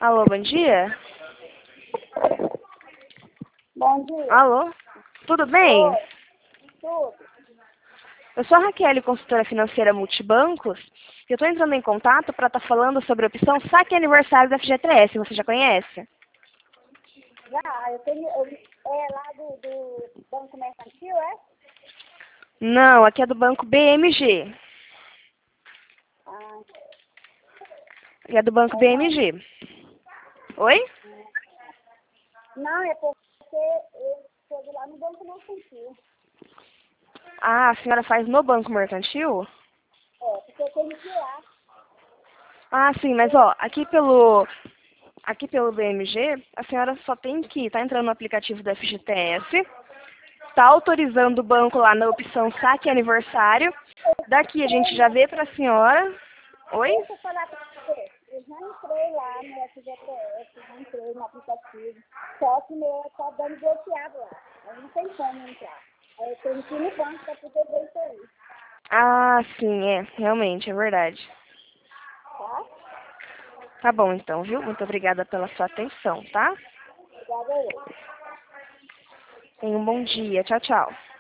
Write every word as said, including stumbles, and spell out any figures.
Alô, bom dia? Bom dia. Alô? Tudo bem? Oi, tudo. Eu sou a Raquel, consultora financeira Multibancos, e eu estou entrando em contato para estar falando sobre a opção Saque Aniversário da F G T S. Você já conhece? Já, eu tenho, eu, é lá do, do Banco Mercantil, é? Não, aqui é do banco B M G. Ah, Aqui é do banco é, não, B M G. Oi? não, é porque eu estou lá no Banco Mercantil. Ah, a senhora faz no banco mercantil? É, porque eu tenho que ir lá. Ah, sim, mas ó, aqui pelo aqui pelo B M G, a senhora só tem que estar entrando no aplicativo do F G T S, tá autorizando o banco lá na opção Saque Aniversário. Daqui a gente já vê para a senhora. Oi? Deixa eu falar para você. Eu já entrei lá no F G T S, já entrei no aplicativo. Só que meu está dando bloqueado lá. Aí não tem como entrar. Aí eu tenho que ir no banco para poder ver isso aí. Ah, sim, é, realmente, é verdade. Tá? Tá bom então, viu? Muito obrigada pela sua atenção, tá? Obrigada aí. Tenha um bom dia. Tchau, tchau.